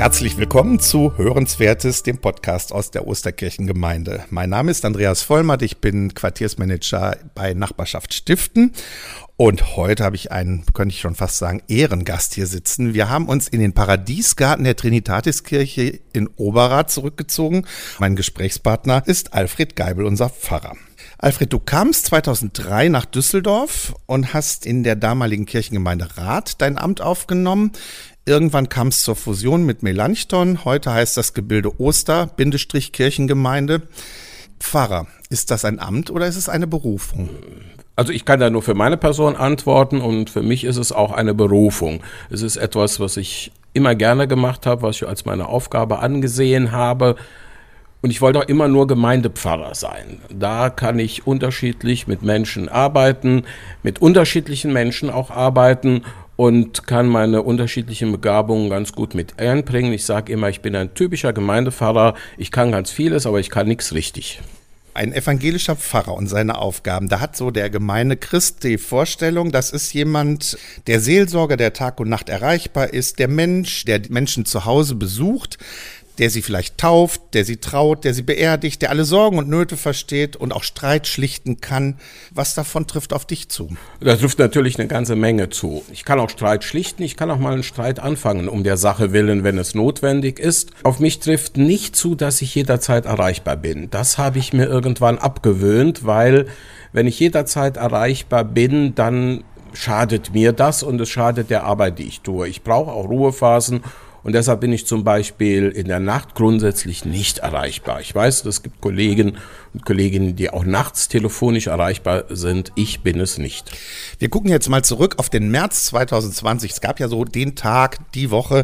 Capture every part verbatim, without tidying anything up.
Herzlich willkommen zu Hörenswertes, dem Podcast aus der Osterkirchengemeinde. Mein Name ist Andreas Vollmatt, ich bin Quartiersmanager bei Nachbarschaft Stiften und heute habe ich einen, könnte ich schon fast sagen, Ehrengast hier sitzen. Wir haben uns in den Paradiesgarten der Trinitatiskirche in Oberrath zurückgezogen. Mein Gesprächspartner ist Alfred Geibel, unser Pfarrer. Alfred, du kamst zweitausenddrei nach Düsseldorf und hast in der damaligen Kirchengemeinde Rath dein Amt aufgenommen. Irgendwann kam es zur Fusion mit Melanchthon. Heute heißt das Gebilde Oster, Bindestrich Kirchengemeinde. Pfarrer, ist das ein Amt oder ist es eine Berufung? Also ich kann da nur für meine Person antworten und für mich ist es auch eine Berufung. Es ist etwas, was ich immer gerne gemacht habe, was ich als meine Aufgabe angesehen habe. Und ich wollte auch immer nur Gemeindepfarrer sein. Da kann ich unterschiedlich mit Menschen arbeiten, mit unterschiedlichen Menschen auch arbeiten und kann meine unterschiedlichen Begabungen ganz gut mit einbringen. Ich sage immer, ich bin ein typischer Gemeindepfarrer. Ich kann ganz vieles, aber ich kann nichts richtig. Ein evangelischer Pfarrer und seine Aufgaben, da hat so der gemeine Christ die Vorstellung, das ist jemand, der Seelsorger, der Tag und Nacht erreichbar ist, der Mensch, der Menschen zu Hause besucht, der sie vielleicht tauft, der sie traut, der sie beerdigt, der alle Sorgen und Nöte versteht und auch Streit schlichten kann. Was davon trifft auf dich zu? Da trifft natürlich eine ganze Menge zu. Ich kann auch Streit schlichten, ich kann auch mal einen Streit anfangen, um der Sache willen, wenn es notwendig ist. Auf mich trifft nicht zu, dass ich jederzeit erreichbar bin. Das habe ich mir irgendwann abgewöhnt, weil wenn ich jederzeit erreichbar bin, dann schadet mir das und es schadet der Arbeit, die ich tue. Ich brauche auch Ruhephasen. Und deshalb bin ich zum Beispiel in der Nacht grundsätzlich nicht erreichbar. Ich weiß, es gibt Kollegen und Kolleginnen, die auch nachts telefonisch erreichbar sind. Ich bin es nicht. Wir gucken jetzt mal zurück auf den März zweitausendzwanzig. Es gab ja so den Tag, die Woche,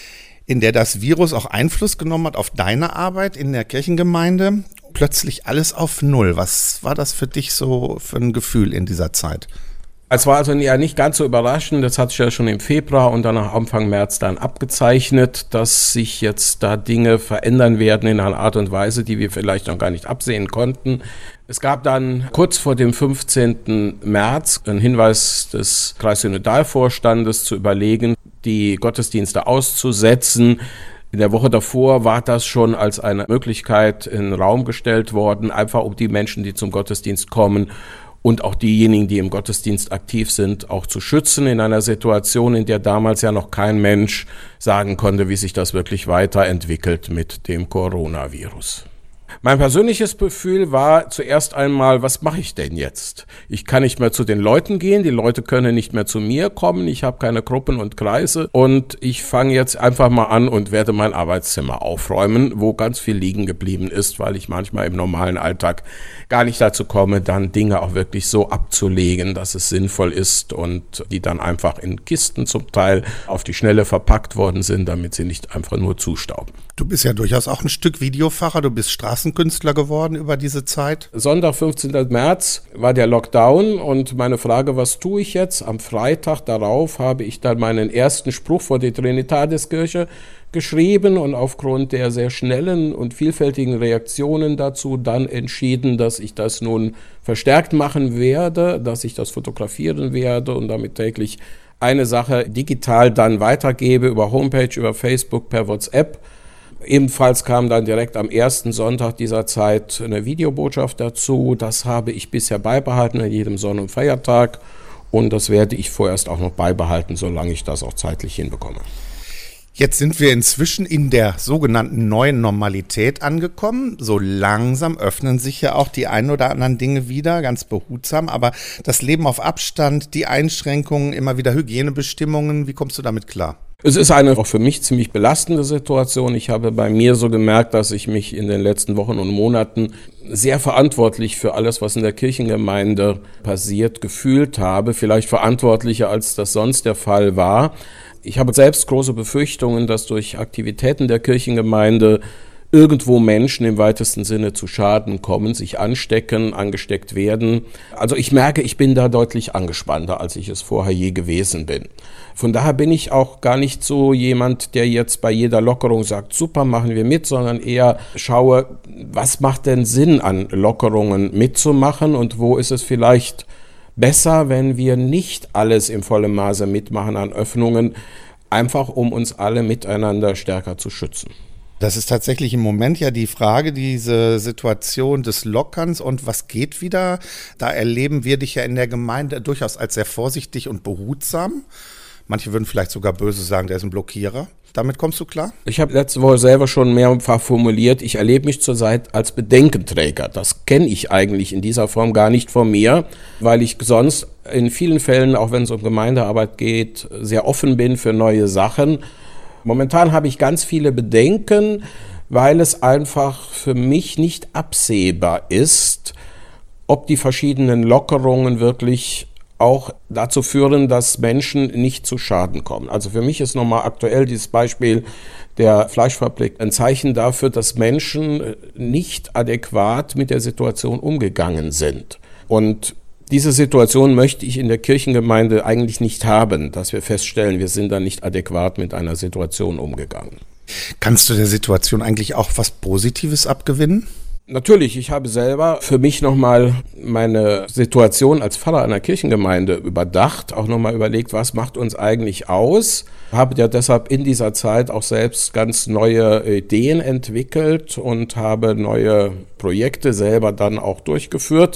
in der das Virus auch Einfluss genommen hat auf deine Arbeit in der Kirchengemeinde. Plötzlich alles auf Null. Was war das für dich so für ein Gefühl in dieser Zeit? Es war also ja nicht ganz so überraschend, das hat sich ja schon im Februar und dann nach Anfang März dann abgezeichnet, dass sich jetzt da Dinge verändern werden in einer Art und Weise, die wir vielleicht noch gar nicht absehen konnten. Es gab dann kurz vor dem fünfzehnten März einen Hinweis des Kreissynodalvorstandes zu überlegen, die Gottesdienste auszusetzen. In der Woche davor war das schon als eine Möglichkeit in den Raum gestellt worden, einfach um die Menschen, die zum Gottesdienst kommen, und auch diejenigen, die im Gottesdienst aktiv sind, auch zu schützen in einer Situation, in der damals ja noch kein Mensch sagen konnte, wie sich das wirklich weiterentwickelt mit dem Coronavirus. Mein persönliches Gefühl war zuerst einmal, was mache ich denn jetzt? Ich kann nicht mehr zu den Leuten gehen, die Leute können nicht mehr zu mir kommen, ich habe keine Gruppen und Kreise und ich fange jetzt einfach mal an und werde mein Arbeitszimmer aufräumen, wo ganz viel liegen geblieben ist, weil ich manchmal im normalen Alltag gar nicht dazu komme, dann Dinge auch wirklich so abzulegen, dass es sinnvoll ist und die dann einfach in Kisten zum Teil auf die Schnelle verpackt worden sind, damit sie nicht einfach nur zustauben. Du bist ja durchaus auch ein Stück Videopfarrer, du bist Straßenkünstler geworden über diese Zeit. Sonntag, fünfzehnten März war der Lockdown und meine Frage, was tue ich jetzt? Am Freitag darauf habe ich dann meinen ersten Spruch vor die Trinitatiskirche geschrieben und aufgrund der sehr schnellen und vielfältigen Reaktionen dazu dann entschieden, dass ich das nun verstärkt machen werde, dass ich das fotografieren werde und damit täglich eine Sache digital dann weitergebe über Homepage, über Facebook, per WhatsApp. Ebenfalls kam dann direkt am ersten Sonntag dieser Zeit eine Videobotschaft dazu. Das habe ich bisher beibehalten an jedem Sonn- und Feiertag und das werde ich vorerst auch noch beibehalten, solange ich das auch zeitlich hinbekomme. Jetzt sind wir inzwischen in der sogenannten neuen Normalität angekommen. So langsam öffnen sich ja auch die ein oder anderen Dinge wieder, ganz behutsam. Aber das Leben auf Abstand, die Einschränkungen, immer wieder Hygienebestimmungen, wie kommst du damit klar? Es ist eine auch für mich ziemlich belastende Situation. Ich habe bei mir so gemerkt, dass ich mich in den letzten Wochen und Monaten sehr verantwortlich für alles, was in der Kirchengemeinde passiert, gefühlt habe. Vielleicht verantwortlicher, als das sonst der Fall war. Ich habe selbst große Befürchtungen, dass durch Aktivitäten der Kirchengemeinde irgendwo Menschen im weitesten Sinne zu Schaden kommen, sich anstecken, angesteckt werden. Also ich merke, ich bin da deutlich angespannter, als ich es vorher je gewesen bin. Von daher bin ich auch gar nicht so jemand, der jetzt bei jeder Lockerung sagt, super, machen wir mit, sondern eher schaue, was macht denn Sinn an Lockerungen mitzumachen und wo ist es vielleicht besser, wenn wir nicht alles im vollen Maße mitmachen an Öffnungen, einfach um uns alle miteinander stärker zu schützen. Das ist tatsächlich im Moment ja die Frage, diese Situation des Lockerns und was geht wieder. Da erleben wir dich ja in der Gemeinde durchaus als sehr vorsichtig und behutsam. Manche würden vielleicht sogar böse sagen, der ist ein Blockierer. Damit kommst du klar? Ich habe letzte Woche selber schon mehrfach formuliert, ich erlebe mich zurzeit als Bedenkenträger. Das kenne ich eigentlich in dieser Form gar nicht von mir, weil ich sonst in vielen Fällen, auch wenn es um Gemeindearbeit geht, sehr offen bin für neue Sachen. Momentan habe ich ganz viele Bedenken, weil es einfach für mich nicht absehbar ist, ob die verschiedenen Lockerungen wirklich auch dazu führen, dass Menschen nicht zu Schaden kommen. Also für mich ist nochmal aktuell dieses Beispiel der Fleischfabrik ein Zeichen dafür, dass Menschen nicht adäquat mit der Situation umgegangen sind. Und diese Situation möchte ich in der Kirchengemeinde eigentlich nicht haben, dass wir feststellen, wir sind da nicht adäquat mit einer Situation umgegangen. Kannst du der Situation eigentlich auch was Positives abgewinnen? Natürlich, ich habe selber für mich nochmal meine Situation als Pfarrer einer Kirchengemeinde überdacht, auch nochmal überlegt, was macht uns eigentlich aus. Habe ja deshalb in dieser Zeit auch selbst ganz neue Ideen entwickelt und habe neue Projekte selber dann auch durchgeführt.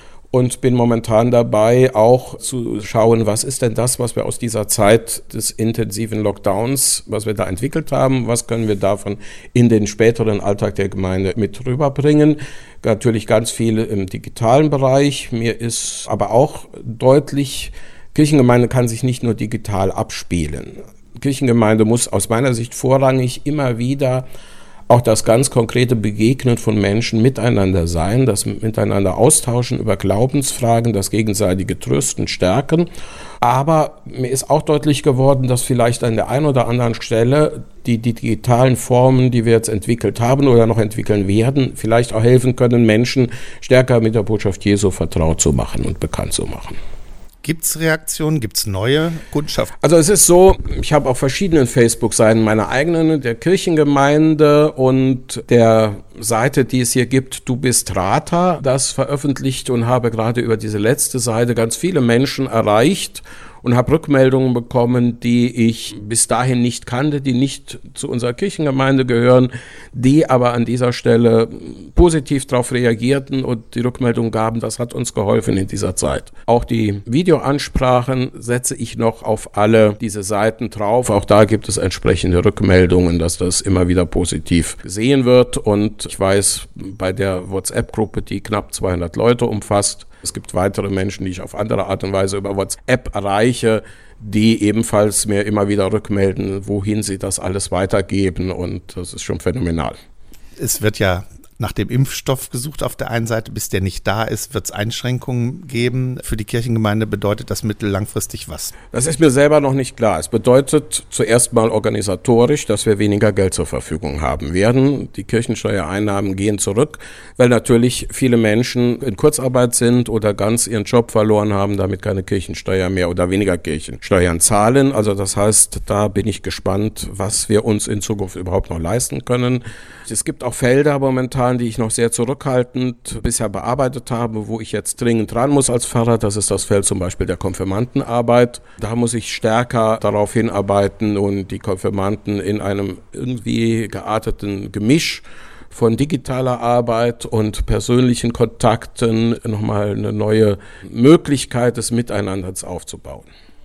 Und bin momentan dabei, auch zu schauen, was ist denn das, was wir aus dieser Zeit des intensiven Lockdowns, was wir da entwickelt haben, was können wir davon in den späteren Alltag der Gemeinde mit rüberbringen. Natürlich ganz viel im digitalen Bereich. Mir ist aber auch deutlich, Kirchengemeinde kann sich nicht nur digital abspielen. Kirchengemeinde muss aus meiner Sicht vorrangig immer wieder auch das ganz konkrete Begegnen von Menschen miteinander sein, das miteinander austauschen über Glaubensfragen, das gegenseitige Trösten, Stärken. Aber mir ist auch deutlich geworden, dass vielleicht an der einen oder anderen Stelle die digitalen Formen, die wir jetzt entwickelt haben oder noch entwickeln werden, vielleicht auch helfen können, Menschen stärker mit der Botschaft Jesu vertraut zu machen und bekannt zu machen. Gibt es Reaktionen? Gibt es neue Kundschaften? Also es ist so, ich habe auf verschiedenen Facebook-Seiten meiner eigenen, der Kirchengemeinde und der Seite, die es hier gibt, Du bist Rater, das veröffentlicht und habe gerade über diese letzte Seite ganz viele Menschen erreicht und habe Rückmeldungen bekommen, die ich bis dahin nicht kannte, die nicht zu unserer Kirchengemeinde gehören, die aber an dieser Stelle positiv darauf reagierten und die Rückmeldung gaben, das hat uns geholfen in dieser Zeit. Auch die Videoansprachen setze ich noch auf alle diese Seiten drauf. Auch da gibt es entsprechende Rückmeldungen, dass das immer wieder positiv gesehen wird. Und ich weiß, bei der WhatsApp-Gruppe, die knapp zweihundert Leute umfasst, es gibt weitere Menschen, die ich auf andere Art und Weise über WhatsApp erreiche, die ebenfalls mir immer wieder rückmelden, wohin sie das alles weitergeben. Und das ist schon phänomenal. Es wird ja nach dem Impfstoff gesucht auf der einen Seite. Bis der nicht da ist, wird es Einschränkungen geben. Für die Kirchengemeinde bedeutet das mittel- langfristig was? Das ist mir selber noch nicht klar. Es bedeutet zuerst mal organisatorisch, dass wir weniger Geld zur Verfügung haben werden. Die Kirchensteuereinnahmen gehen zurück, weil natürlich viele Menschen in Kurzarbeit sind oder ganz ihren Job verloren haben, damit keine Kirchensteuer mehr oder weniger Kirchensteuern zahlen. Also das heißt, da bin ich gespannt, was wir uns in Zukunft überhaupt noch leisten können. Es gibt auch Felder momentan, die ich noch sehr zurückhaltend bisher bearbeitet habe, wo ich jetzt dringend dran muss als Pfarrer. Das ist das Feld zum Beispiel der Konfirmandenarbeit. Da muss ich stärker darauf hinarbeiten und die Konfirmanden in einem irgendwie gearteten Gemisch von digitaler Arbeit und persönlichen Kontakten nochmal eine neue Möglichkeit des Miteinanders aufzubauen.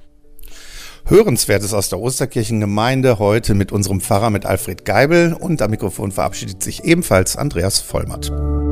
Hörenswertes aus der Osterkirchengemeinde heute mit unserem Pfarrer, mit Alfred Geibel, und am Mikrofon verabschiedet sich ebenfalls Andreas Vollmatt.